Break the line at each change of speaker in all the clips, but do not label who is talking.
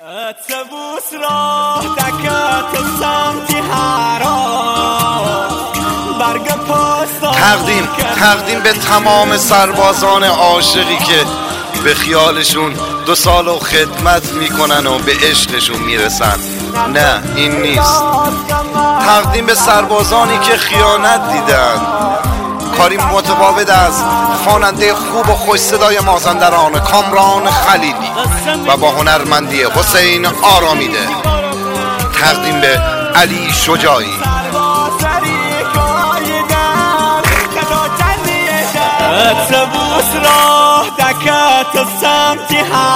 اتبوس را دکت سمتی
تقدیم به تمام سربازان عاشقی که به خیالشون 2 سال و خدمت میکنن و به عشقشون میرسن. نه این نیست. تقدیم به سربازانی که خیانت دیدن. کاری متفاوت از خواننده خوب و خوش صدای مازندران کامران خلیلی و با هنرمندی حسین آرامیده. تقدیم به علی شجاعی.
اتبوس را دکت سمتی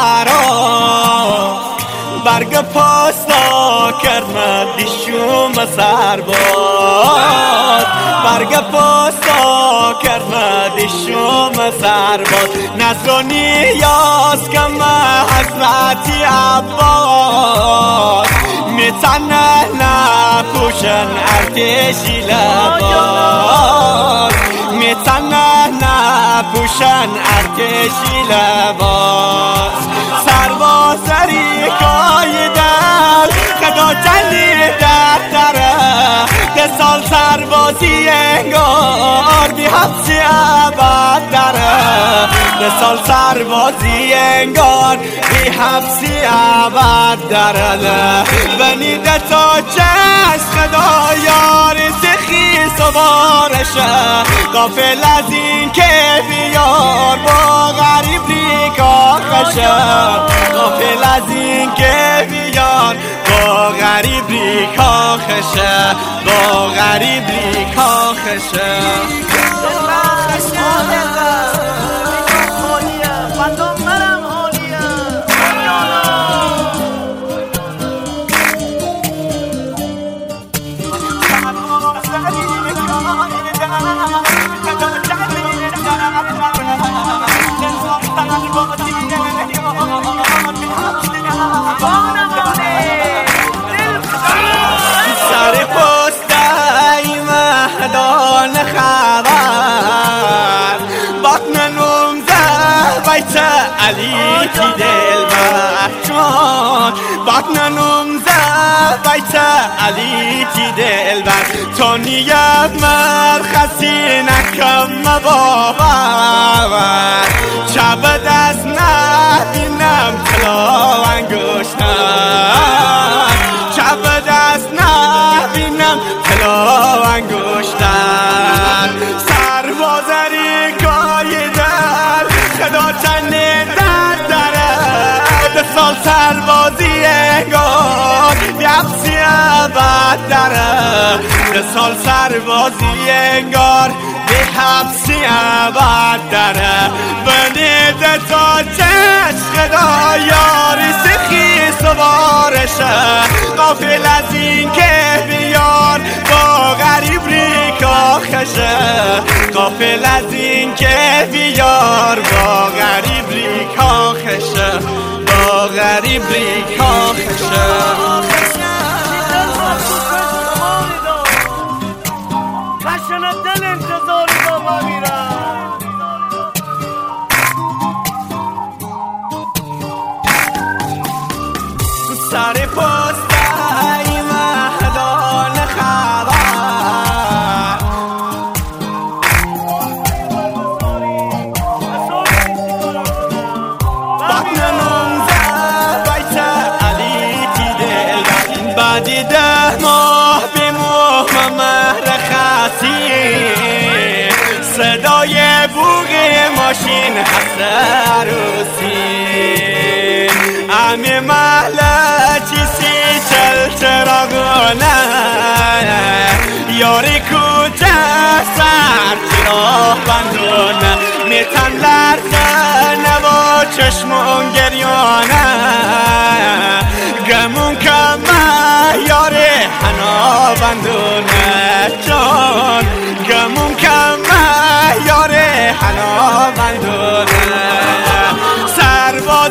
برگ پاستا کرد دیشوم سرباز. برگ پاستا کرد دیشوم سرباز. نظر و نیاز کم حضرتی عباس میتنه نپوشن ارتشی لباس. میتنه نپوشن ارتشی لباس. سربازری کایدن خدا جلی در دره 10 سال سربازی انگار بی حبسی ابد دره. 10 سال سربازی انگار بی حبسی ابد دره. بنیده تا چشم خدا یار سخی سوارشه. غافل از این که بیار با غریب ریکاخشه. غافل از این که بیار با غریب ریکاخشه. با غریب ریکاخشه. سر پستای مهدان خبر بطن نمزه بیت علی کی دلبر جان. بطن نمزه بیت علی کی دلبر. تو نیت مرخصی نکم مباور. شب دست نبینم طلا و انگشتر. شب دست نبینم طلا و انگشتر. سربازری کایدن خدا چنه در دره. 10 سال سربازی انگار بیفسی ابد دره. 10 سال سربازی انگار بی حبسی ابد دره. بنیده تا چشم خدا یاری سخی سوارشه. غافل از این که بیار با غریب ریکاخشه. غافل از این که بیار با غریب ریکاخشه. با غریب ریکاخشه. سر پستای مهدان خبر بطن نمزه بیت علی کی دلبر. بعدی 10 ماه بموه مرخصی. صدای بوق ماشین هست عروسی. امی محله چیسی چل چراغونه. یاری کجا سر چرا بندونه. میتن لرزنه و چشمون گریانه. گمون کمه یاری حنا بندونه جان. گمون کمه یاری حنا بندونه.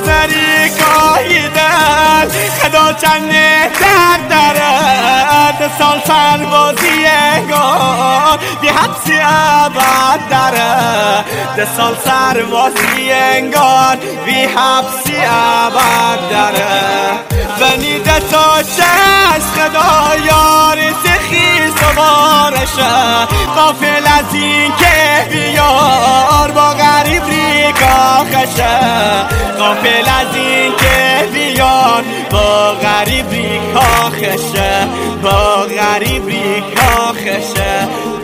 سربازری کایدن خدا چنه در دره. 10 سال سربازی انگار بی حبسی ابد داره. 10 سال سربازی انگار بی حبسی ابد داره. بنیده تا چشم خدا یار تخیز و بارشه. غافل از این که بیار با غریب ریگا خشه. غافل از این که بیار با غریب ریگا خشه. با غریب ریگا خشه.